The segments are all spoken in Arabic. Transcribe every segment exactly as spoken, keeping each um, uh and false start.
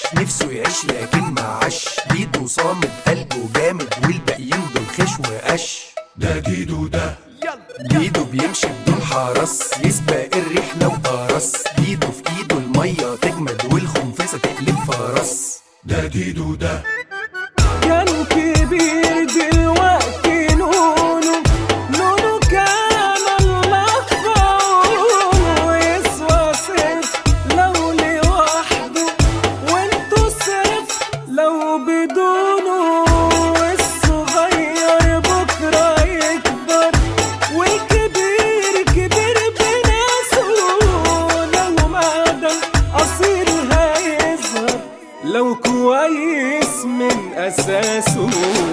نفسه يعيش لكن ما عاش. ديدو صامد قلبه جامد والباقيين دول خش وقش. ده ديدو ده ديدو بيمشي بدون حرس، يسبق الريح لو قرص. ديدو في ايده المية تجمد والخنفسة تقلب فرس. ده ديدو ده كان كبير دلوقتي نونو، نونو كان الله في عونه. يسوى سيف لو لوحده وانتو سيف لو بدونه. الصغير بكرة يكبر والكبير كبير بناسه. لو معدن أصيل هيظهر لو كويس من أساسه.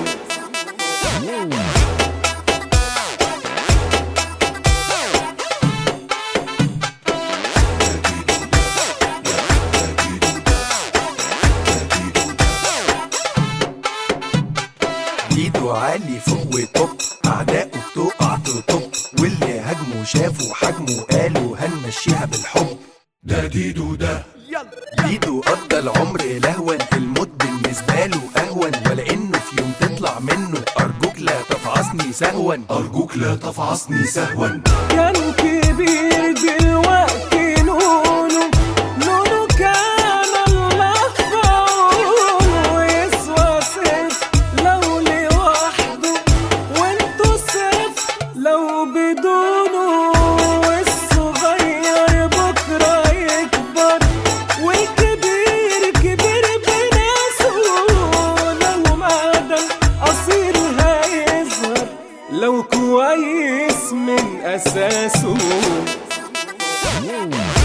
ديدو عالي فوق وطب، أعداؤه بتقع تطب. واللي هاجمه شافوا حجمه قالوا هنمشيها بالحب. ده ديدو ده ديدو قضى العمر لهوا، الموت بالنسبة له أهون. ولا إنه في يوم تطلع منه أرجوك لا تفعصني سهوا. أرجوك لا تفعصني سهوا. كان كبير دلوقتي نونو، نونو كان الله في عونه. يسوى سيف لو لوحده وانتو سيف لو بدونه. الصغير بكرة يكبر والكبير كبير بناسه. لو معدن أصيل هيظهر لو كويس من أساسه.